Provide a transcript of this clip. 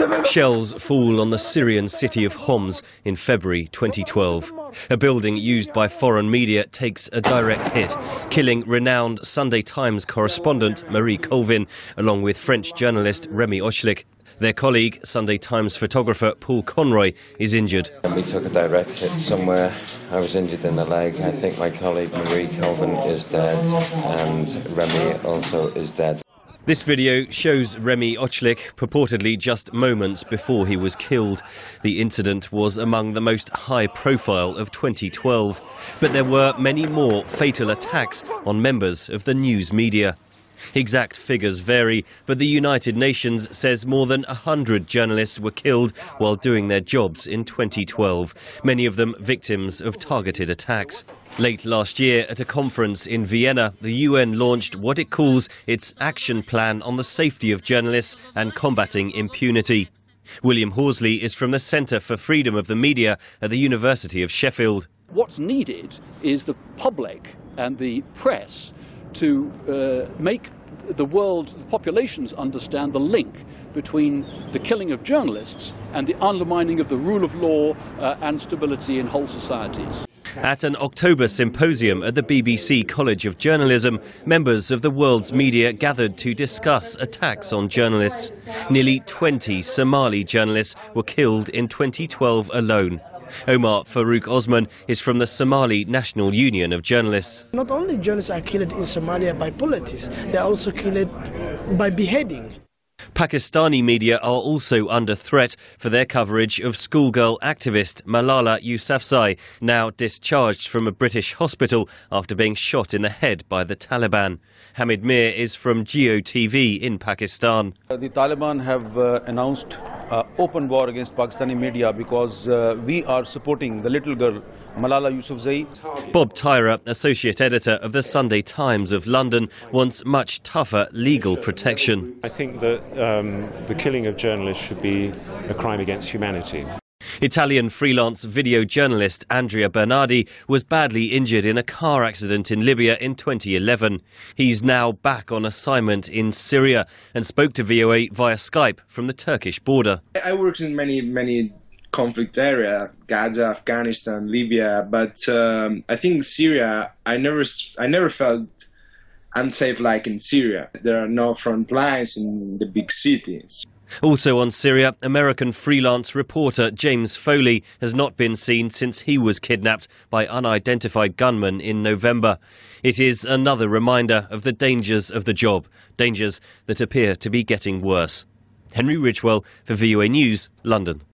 Shells fall on the Syrian city of Homs in February 2012. A building used by foreign media takes a direct hit, killing renowned Sunday Times correspondent Marie Colvin, along with French journalist Rémi Ochlik. Their colleague, Sunday Times photographer Paul Conroy, is injured. We took a direct hit somewhere. I was injured in the leg. I think my colleague Marie Colvin is dead, and Rémi also is dead. This video shows Rémi Ochlik purportedly just moments before he was killed. The incident was among the most high-profile of 2012, but there were many more fatal attacks on members of the news media. Exact figures vary, but the United Nations says more than 100 journalists were killed while doing their jobs in 2012, many of them victims of targeted attacks. Late last year, at a conference in Vienna, the UN launched what it calls its action plan on the safety of journalists and combating impunity. William Horsley is from the Centre for Freedom of the Media at the University of Sheffield. What's needed is the public and the press to make the world, the populations understand the link between the killing of journalists and the undermining of the rule of law and stability in whole societies. At an October symposium at the BBC College of Journalism, members of the world's media gathered to discuss attacks on journalists. Nearly 20 Somali journalists were killed in 2012 alone. Omar Farouk Osman is from the Somali National Union of Journalists. Not only journalists are killed in Somalia by politics, they are also killed by beheading. Pakistani media are also under threat for their coverage of schoolgirl activist Malala Yousafzai, now discharged from a British hospital after being shot in the head by the Taliban. Hamid Mir is from Geo TV in Pakistan. The Taliban have announced open war against Pakistani media because we are supporting the little girl Malala Yousafzai. Bob Tyrer, associate editor of the Sunday Times of London, wants much tougher legal protection. I think that the killing of journalists should be a crime against humanity. Italian freelance video journalist Andrea Bernardi was badly injured in a car accident in Libya in 2011. He's now back on assignment in Syria and spoke to VOA via Skype from the Turkish border. I worked in many conflict areas, Gaza, Afghanistan, Libya, but I think Syria, I never felt unsafe like in Syria. There are no front lines in the big cities. Also on Syria, American freelance reporter James Foley has not been seen since he was kidnapped by unidentified gunmen in November. It is another reminder of the dangers of the job, dangers that appear to be getting worse. Henry Ridgwell for VOA News, London.